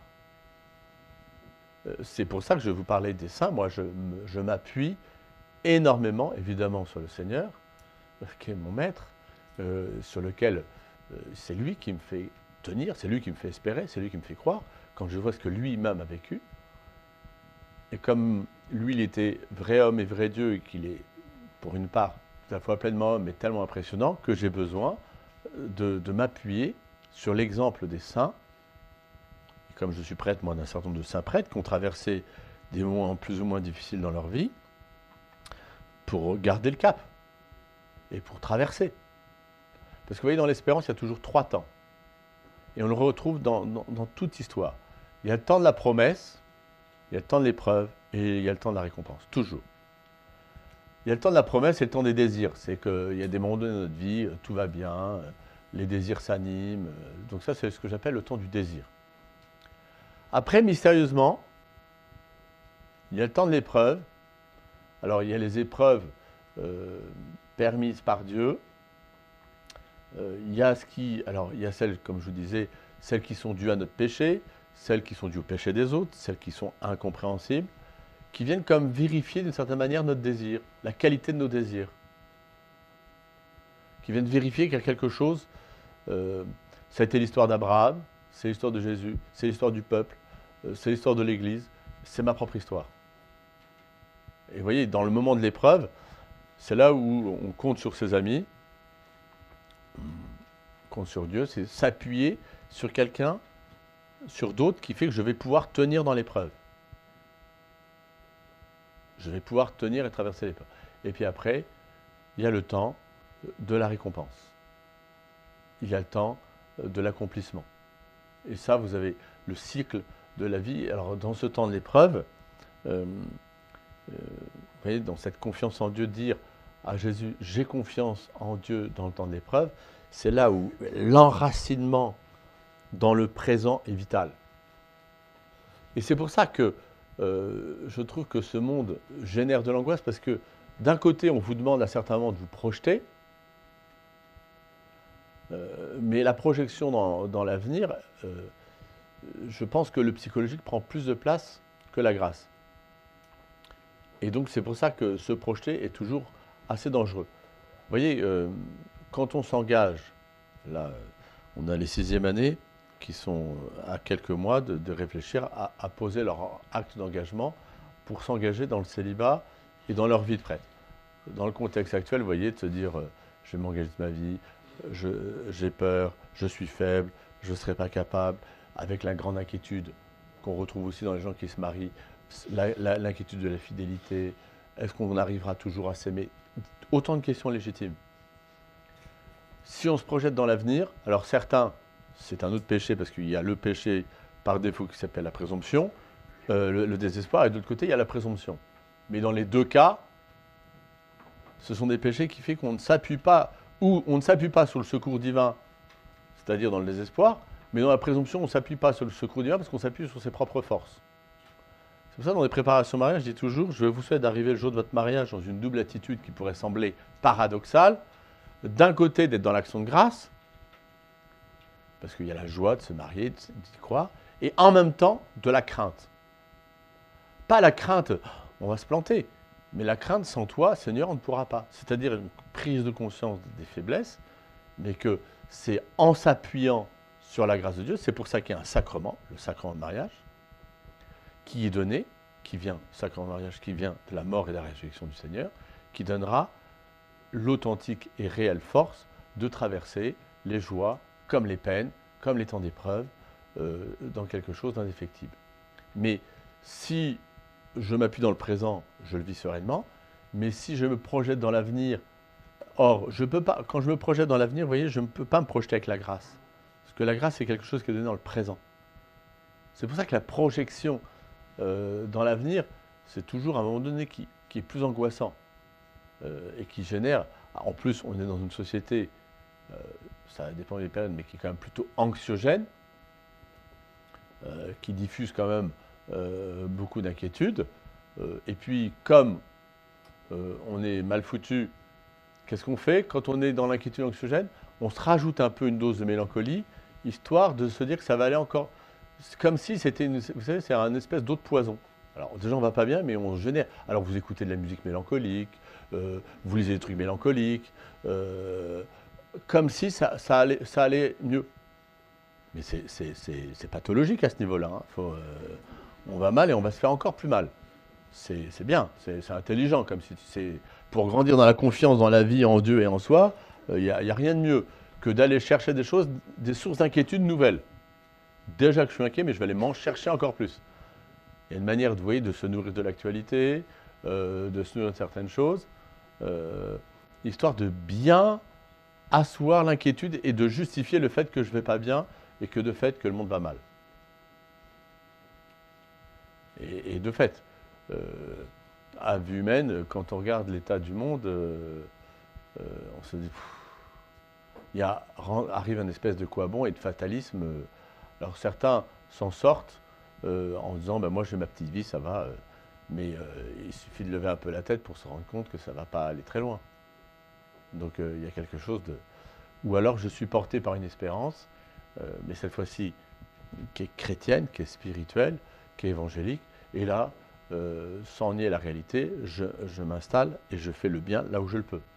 C'est pour ça que je vous parlais des saints. Moi, je, je m'appuie énormément, évidemment, sur le Seigneur, qui est mon maître, euh, sur lequel euh, c'est lui qui me fait tenir, c'est lui qui me fait espérer, c'est lui qui me fait croire, quand je vois ce que lui-même a vécu. Et comme lui, il était vrai homme et vrai Dieu, et qu'il est, pour une part, à la fois pleinement homme, mais tellement impressionnant, que j'ai besoin de, de m'appuyer sur l'exemple des saints. Et comme je suis prêtre, moi, d'un certain nombre de saints prêtres qui ont traversé des moments plus ou moins difficiles dans leur vie, pour garder le cap et pour traverser. Parce que vous voyez, dans l'espérance, il y a toujours trois temps. Et on le retrouve dans, dans, dans toute histoire. Il y a le temps de la promesse, il y a le temps de l'épreuve et il y a le temps de la récompense, toujours. Il y a le temps de la promesse et le temps des désirs. C'est qu'il y a des moments de notre vie, tout va bien, les désirs s'animent. Donc ça, c'est ce que j'appelle le temps du désir. Après, mystérieusement, il y a le temps de l'épreuve. Alors, il y a les épreuves euh, permises par Dieu. Euh, il y a ce qui, alors, il y a celles, comme je vous disais, celles qui sont dues à notre péché, celles qui sont dues au péché des autres, celles qui sont incompréhensibles, qui viennent comme vérifier d'une certaine manière notre désir, la qualité de nos désirs. Qui viennent vérifier qu'il y a quelque chose. Euh, ça a été l'histoire d'Abraham, c'est l'histoire de Jésus, c'est l'histoire du peuple, euh, c'est l'histoire de l'Église, c'est ma propre histoire. Et vous voyez, dans le moment de l'épreuve, c'est là où on compte sur ses amis, on compte sur Dieu, c'est s'appuyer sur quelqu'un, sur d'autres, qui fait que je vais pouvoir tenir dans l'épreuve. Je vais pouvoir tenir et traverser l'épreuve. Et puis après, il y a le temps de la récompense. Il y a le temps de l'accomplissement. Et ça, vous avez le cycle de la vie. Alors, dans ce temps de l'épreuve, euh, euh, vous voyez, dans cette confiance en Dieu, dire à Jésus, j'ai confiance en Dieu dans le temps de l'épreuve, c'est là où l'enracinement dans le présent est vital. Et c'est pour ça que euh, je trouve que ce monde génère de l'angoisse, parce que d'un côté, on vous demande à certains moments de vous projeter, euh, mais la projection dans, dans l'avenir, euh, je pense que le psychologique prend plus de place que la grâce. Et donc c'est pour ça que se projeter est toujours assez dangereux. Vous voyez, euh, quand on s'engage, là, on a les sixièmes années qui sont à quelques mois de, de réfléchir à, à poser leur acte d'engagement pour s'engager dans le célibat et dans leur vie de prêtre. Dans le contexte actuel, vous voyez, de se dire, euh, je vais m'engager de ma vie, je, j'ai peur, je suis faible, je ne serai pas capable, avec la grande inquiétude qu'on retrouve aussi dans les gens qui se marient, la, la, l'inquiétude de la fidélité, est-ce qu'on arrivera toujours à s'aimer? Autant de questions légitimes. Si on se projette dans l'avenir, alors certains, c'est un autre péché, parce qu'il y a le péché par défaut qui s'appelle la présomption, euh, le, le désespoir, et de l'autre côté, il y a la présomption. Mais dans les deux cas, ce sont des péchés qui font qu'on ne s'appuie pas, ou on ne s'appuie pas sur le secours divin, c'est-à-dire dans le désespoir, mais dans la présomption, on ne s'appuie pas sur le secours divin parce qu'on s'appuie sur ses propres forces. C'est pour ça, dans les préparations au mariage, je dis toujours, je vous souhaite d'arriver le jour de votre mariage dans une double attitude qui pourrait sembler paradoxale. D'un côté, d'être dans l'action de grâce, parce qu'il y a la joie de se marier, d'y croire, et en même temps, de la crainte. Pas la crainte, on va se planter, mais la crainte, sans toi, Seigneur, on ne pourra pas. C'est-à-dire une prise de conscience des faiblesses, mais que c'est en s'appuyant sur la grâce de Dieu, c'est pour ça qu'il y a un sacrement, le sacrement de mariage, qui est donné, qui vient, sacrement de mariage, qui vient de la mort et de la résurrection du Seigneur, qui donnera l'authentique et réelle force de traverser les joies, comme les peines, comme les temps d'épreuve, euh, dans quelque chose d'indéfectible. Mais si je m'appuie dans le présent, je le vis sereinement, mais si je me projette dans l'avenir, or, je peux pas, quand je me projette dans l'avenir, vous voyez, je ne peux pas me projeter avec la grâce. Parce que la grâce, c'est quelque chose qui est donné dans le présent. C'est pour ça que la projection euh, dans l'avenir, c'est toujours à un moment donné qui, qui est plus angoissant euh, et qui génère, en plus on est dans une société, euh, ça dépend des périodes, mais qui est quand même plutôt anxiogène, euh, qui diffuse quand même euh, beaucoup d'inquiétudes. Euh, et puis comme euh, on est mal foutu, qu'est-ce qu'on fait quand on est dans l'inquiétude anxiogène? On se rajoute un peu une dose de mélancolie, histoire de se dire que ça va aller encore. C'est comme si c'était, une, vous savez, c'est un espèce d'eau de poison. Alors déjà on va pas bien, mais on se génère. Alors vous écoutez de la musique mélancolique, euh, vous lisez des trucs mélancoliques, euh, comme si ça, ça, allait, ça allait mieux. Mais c'est pathologique à ce niveau-là. Hein. Faut, euh, on va mal et on va se faire encore plus mal. C'est bien, c'est intelligent. Comme si c'est pour grandir dans la confiance dans la vie, en Dieu et en soi, il euh, n'y a, a rien de mieux que d'aller chercher des choses, des sources d'inquiétude nouvelles. Déjà que je suis inquiet, mais je vais aller m'en chercher encore plus. Il y a une manière, vous voyez, de se nourrir de l'actualité, euh, de se nourrir de certaines choses, euh, histoire de bien asseoir l'inquiétude et de justifier le fait que je ne vais pas bien et que de fait que le monde va mal. Et, et de fait, euh, à vue humaine, quand on regarde l'état du monde, euh, euh, on se dit, pff, il y a, arrive une espèce de quoi bon et de fatalisme. Alors certains s'en sortent euh, en disant, ben moi j'ai ma petite vie, ça va, euh, mais euh, il suffit de lever un peu la tête pour se rendre compte que ça ne va pas aller très loin. Donc euh, il y a quelque chose de... Ou alors je suis porté par une espérance, euh, mais cette fois-ci qui est chrétienne, qui est spirituelle, qui est évangélique, et là, euh, sans nier la réalité, je, je m'installe et je fais le bien là où je le peux.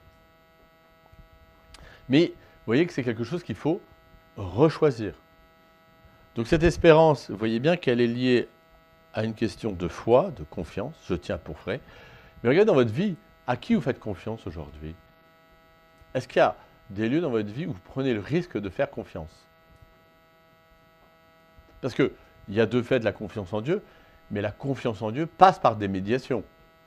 Mais vous voyez que c'est quelque chose qu'il faut rechoisir. Donc cette espérance, vous voyez bien qu'elle est liée à une question de foi, de confiance, je tiens pour vrai. Mais regardez dans votre vie, à qui vous faites confiance aujourd'hui? Est-ce qu'il y a des lieux dans votre vie où vous prenez le risque de faire confiance? Parce qu'il y a deux faits de la confiance en Dieu, mais la confiance en Dieu passe par des médiations.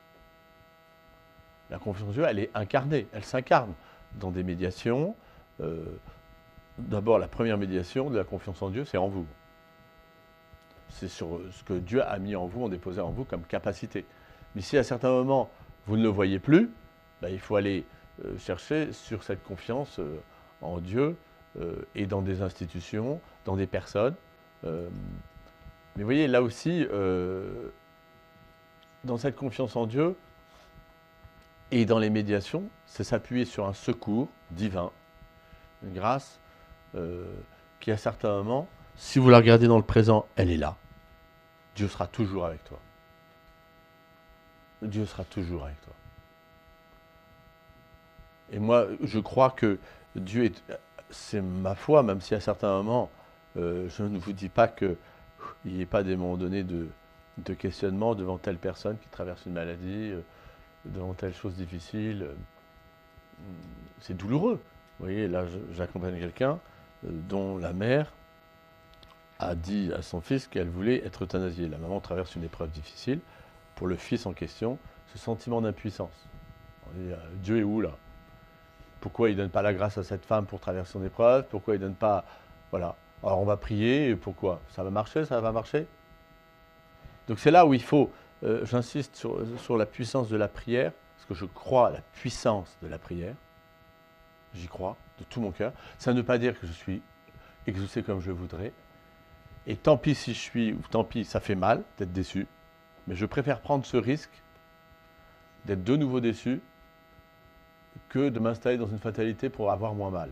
La confiance en Dieu, elle est incarnée, elle s'incarne dans des médiations. Euh, D'abord, la première médiation de la confiance en Dieu, c'est en vous. C'est sur ce que Dieu a mis en vous, en déposé en vous comme capacité. Mais si à certains moments, vous ne le voyez plus, ben, il faut aller euh, chercher sur cette confiance euh, en Dieu euh, et dans des institutions, dans des personnes. Euh, mais vous voyez, là aussi, euh, dans cette confiance en Dieu et dans les médiations, c'est s'appuyer sur un secours divin, une grâce euh, qui, à certains moments, si vous la regardez dans le présent, elle est là. Dieu sera toujours avec toi. Dieu sera toujours avec toi. Et moi, je crois que Dieu est... C'est ma foi, même si à certains moments, euh, je ne vous dis pas qu'il n'y ait pas des moments donnés de, de questionnement devant telle personne qui traverse une maladie, euh, devant telle chose difficile. Euh, c'est douloureux. Vous voyez, là, j'accompagne quelqu'un euh, dont la mère a dit à son fils qu'elle voulait être euthanasiée. La maman traverse une épreuve difficile. Pour le fils en question, ce sentiment d'impuissance. Dieu est où là? Pourquoi il ne donne pas la grâce à cette femme pour traverser son épreuve? Pourquoi il ne donne pas... Voilà. Alors on va prier, et pourquoi? Ça va marcher, ça va marcher? Donc c'est là où il faut, euh, j'insiste sur, sur la puissance de la prière, parce que je crois à la puissance de la prière. J'y crois, de tout mon cœur. Ça ne veut pas dire que je suis exaucé comme je voudrais. Et tant pis si je suis, ou tant pis, ça fait mal d'être déçu. Mais je préfère prendre ce risque d'être de nouveau déçu que de m'installer dans une fatalité pour avoir moins mal.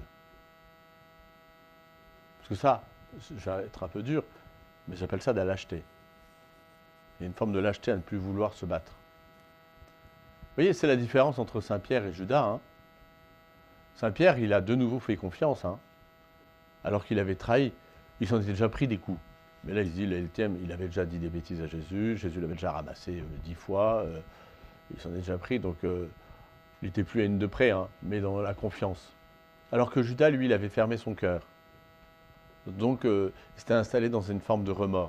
Parce que ça, je vais être un peu dur, mais j'appelle ça de la lâcheté. Il y a une forme de lâcheté à ne plus vouloir se battre. Vous voyez, c'est la différence entre Saint Pierre et Judas. Hein. Saint Pierre, il a de nouveau fait confiance, hein, alors qu'il avait trahi. Il s'en était déjà pris des coups. Mais là, il se dit, il avait déjà dit des bêtises à Jésus, Jésus l'avait déjà ramassé euh, dix fois, euh, il s'en est déjà pris, donc euh, il n'était plus à une de près, hein, mais dans la confiance. Alors que Judas, lui, il avait fermé son cœur. Donc, euh, il s'était installé dans une forme de remords.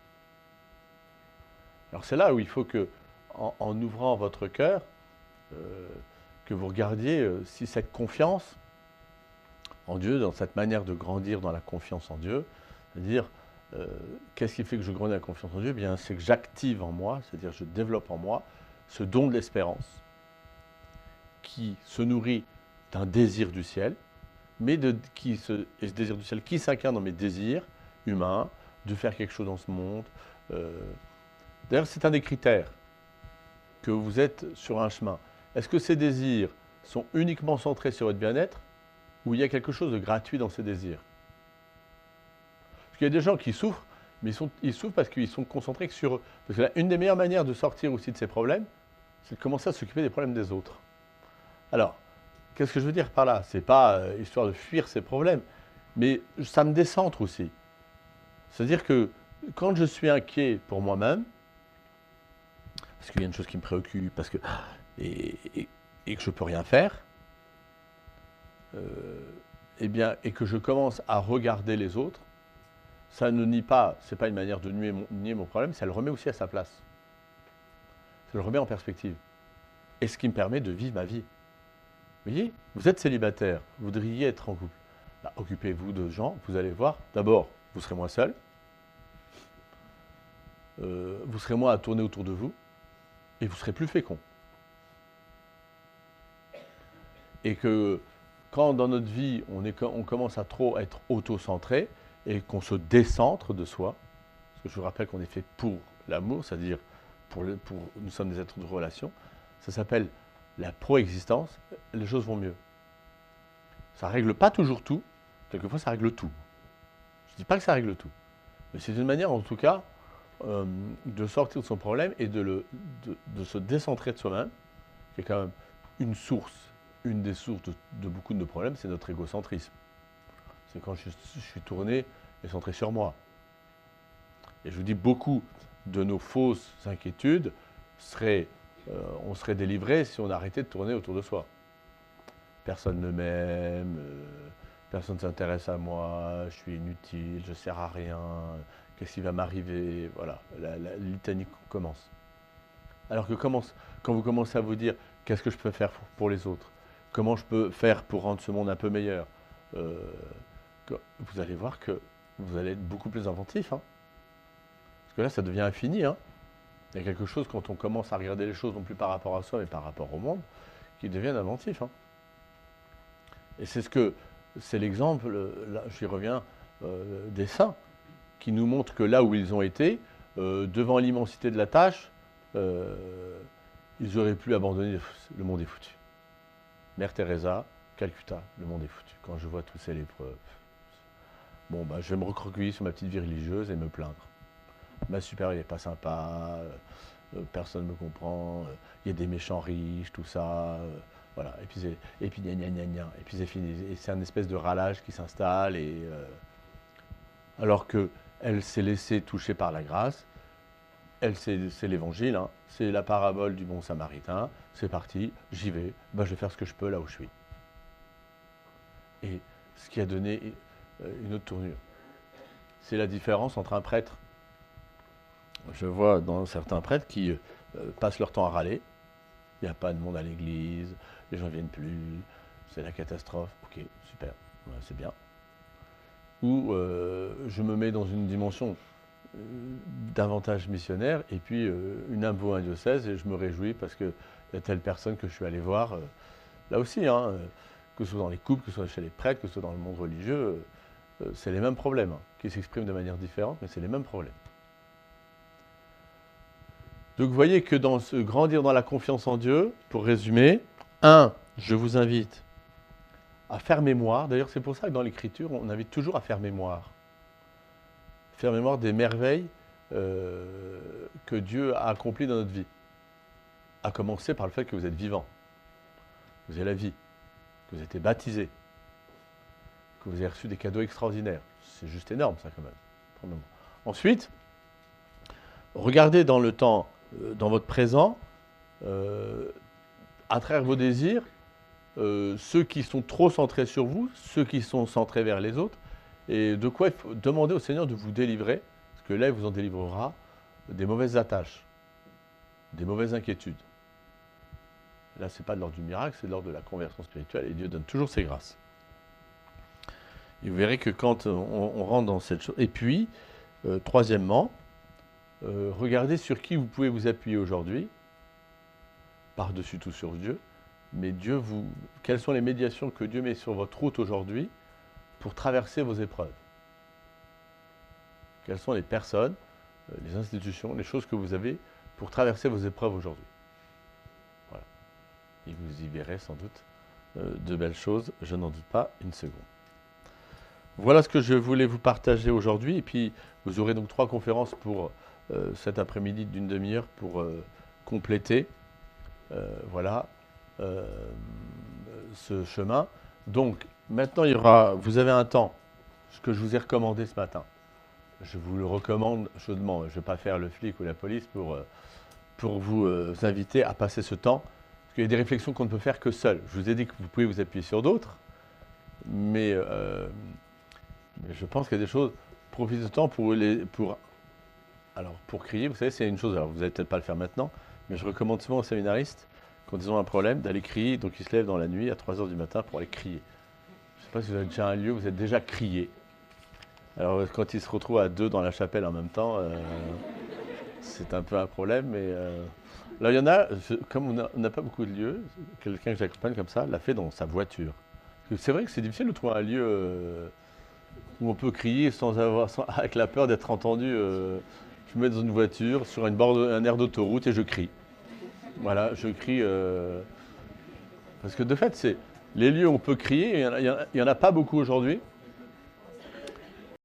Alors c'est là où il faut que, en, en ouvrant votre cœur, euh, que vous regardiez euh, si cette confiance en Dieu, dans cette manière de grandir dans la confiance en Dieu, c'est-à-dire, euh, qu'est-ce qui fait que je grandis dans la confiance en Dieu? Eh bien, c'est que j'active en moi, c'est-à-dire je développe en moi ce don de l'espérance qui se nourrit d'un désir du ciel, mais de, qui se, et ce désir du ciel qui s'incarne dans mes désirs humains, de faire quelque chose dans ce monde. Euh, D'ailleurs, c'est un des critères que vous êtes sur un chemin. Est-ce que ces désirs sont uniquement centrés sur votre bien-être ou il y a quelque chose de gratuit dans ces désirs? Parce qu'il y a des gens qui souffrent, mais ils, sont, ils souffrent parce qu'ils sont concentrés que sur eux. Parce que là, une des meilleures manières de sortir aussi de ces problèmes, c'est de commencer à s'occuper des problèmes des autres. Alors, qu'est-ce que je veux dire par là? C'est pas euh, histoire de fuir ces problèmes, mais ça me décentre aussi. C'est-à-dire que quand je suis inquiet pour moi-même, parce qu'il y a une chose qui me préoccupe, parce que et, et, et que je ne peux rien faire, euh, eh bien, et que je commence à regarder les autres, ça ne nie pas, c'est pas une manière de nier mon, nier mon problème, ça le remet aussi à sa place. Ça le remet en perspective. Et ce qui me permet de vivre ma vie. Vous voyez, vous êtes célibataire, vous voudriez être en couple. Bah, occupez-vous de gens, vous allez voir. D'abord, vous serez moins seul. Euh, vous serez moins à tourner autour de vous. Et vous serez plus fécond. Et que quand dans notre vie, on, est, on commence à trop être auto-centré et qu'on se décentre de soi, parce que je vous rappelle qu'on est fait pour l'amour, c'est-à-dire pour, le, pour nous sommes des êtres de relation, ça s'appelle la pro-existence, les choses vont mieux. Ça ne règle pas toujours tout, quelquefois ça règle tout. Je ne dis pas que ça règle tout, mais c'est une manière en tout cas euh, de sortir de son problème et de, le, de, de se décentrer de soi-même, qui est quand même une source, une des sources de, de beaucoup de nos problèmes, c'est notre égocentrisme. C'est quand je, je suis tourné et centré sur moi. Et je vous dis, beaucoup de nos fausses inquiétudes seraient, euh, on serait délivré si on arrêtait de tourner autour de soi. Personne ne m'aime, euh, personne ne s'intéresse à moi, je suis inutile, je ne sers à rien, qu'est-ce qui va m'arriver? Voilà, la, la litanie commence. Alors que commence, quand vous commencez à vous dire, qu'est-ce que je peux faire pour, pour les autres? Comment je peux faire pour rendre ce monde un peu meilleur? euh, Vous allez voir que vous allez être beaucoup plus inventif. Hein. Parce que là, ça devient infini. Hein. Il y a quelque chose, quand on commence à regarder les choses, non plus par rapport à soi, mais par rapport au monde, qui devient inventif. Hein. Et c'est ce que, c'est l'exemple, là, j'y reviens, euh, des saints, qui nous montrent que là où ils ont été, euh, devant l'immensité de la tâche, euh, ils auraient pu abandonner, le monde est foutu. Mère Teresa, Calcutta, le monde est foutu. Quand je vois tous ces lépreux, bon, bah, je vais me recroqueviller sur ma petite vie religieuse et me plaindre. Ma supérieure n'est pas sympa, euh, personne ne me comprend, il euh, y a des méchants riches, tout ça, euh, voilà. Et puis, et puis gna gna gna gna, et puis c'est fini. Et c'est un espèce de râlage qui s'installe, et euh, alors qu'elle s'est laissée toucher par la grâce, elle, c'est l'évangile, hein. C'est la parabole du bon samaritain, c'est parti, j'y vais, ben, je vais faire ce que je peux là où je suis. Et ce qui a donné une autre tournure, c'est la différence entre un prêtre. Je vois dans certains prêtres qui euh, passent leur temps à râler, il n'y a pas de monde à l'église, les gens ne viennent plus, c'est la catastrophe, ok, super, ouais, c'est bien. Ou euh, je me mets dans une dimension davantage missionnaire, et puis euh, une âme vaut un diocèse, et je me réjouis parce qu'il y a telle personne que je suis allé voir, euh, là aussi, hein, euh, que ce soit dans les couples, que ce soit chez les prêtres, que ce soit dans le monde religieux, euh, c'est les mêmes problèmes, hein, qui s'expriment de manière différente, mais c'est les mêmes problèmes. Donc vous voyez que dans ce grandir dans la confiance en Dieu, pour résumer, un, je vous invite à faire mémoire, d'ailleurs c'est pour ça que dans l'Écriture, on invite toujours à faire mémoire. Faire mémoire des merveilles euh, que Dieu a accomplies dans notre vie. À commencer par le fait que vous êtes vivant, que vous avez la vie, que vous avez été baptisé, que vous avez reçu des cadeaux extraordinaires. C'est juste énorme ça quand même. Ensuite, regardez dans le temps, euh, dans votre présent, euh, à travers vos désirs, euh, ceux qui sont trop centrés sur vous, ceux qui sont centrés vers les autres, et de quoi il faut demander au Seigneur de vous délivrer, parce que là, il vous en délivrera des mauvaises attaches, des mauvaises inquiétudes. Là, ce n'est pas de l'ordre du miracle, c'est de l'ordre de la conversion spirituelle, et Dieu donne toujours ses grâces. Et vous verrez que quand on, on rentre dans cette chose... Et puis, euh, troisièmement, euh, regardez sur qui vous pouvez vous appuyer aujourd'hui, par-dessus tout sur Dieu, mais Dieu vous... Quelles sont les médiations que Dieu met sur votre route aujourd'hui pour traverser vos épreuves? Quelles sont les personnes, euh, les institutions, les choses que vous avez pour traverser vos épreuves aujourd'hui? Voilà. Et vous y verrez sans doute euh, de belles choses, je n'en doute pas une seconde. Voilà ce que je voulais vous partager aujourd'hui. Et puis, vous aurez donc trois conférences pour euh, cet après-midi d'une demi-heure pour euh, compléter euh, voilà, euh, ce chemin. Donc, maintenant, il y aura, vous avez un temps, ce que je vous ai recommandé ce matin. Je vous le recommande chaudement. Je ne vais pas faire le flic ou la police pour, euh, pour vous euh, inviter à passer ce temps. Parce qu'il y a des réflexions qu'on ne peut faire que seul. Je vous ai dit que vous pouvez vous appuyer sur d'autres, mais... Euh, Mais je pense qu'il y a des choses, profitez de temps pour les, pour, alors pour crier, vous savez, c'est une chose, alors vous n'allez peut-être pas le faire maintenant, mais je recommande souvent aux séminaristes, quand ils ont un problème, d'aller crier, donc ils se lèvent dans la nuit à trois heures du matin pour aller crier. Je ne sais pas si vous avez déjà un lieu, vous êtes déjà crié. Alors quand ils se retrouvent à deux dans la chapelle en même temps, euh, c'est un peu un problème, mais euh, là il y en a, je, comme on n'a pas beaucoup de lieux, quelqu'un que j'accompagne comme ça l'a fait dans sa voiture. C'est vrai que c'est difficile de trouver un lieu... Euh, où on peut crier sans avoir, sans, avec la peur d'être entendu. Euh, je me mets dans une voiture, sur une bord de, un aire d'autoroute et je crie. Voilà, je crie. Euh, parce que de fait, c'est les lieux où on peut crier, il n'y en, en, en a pas beaucoup aujourd'hui.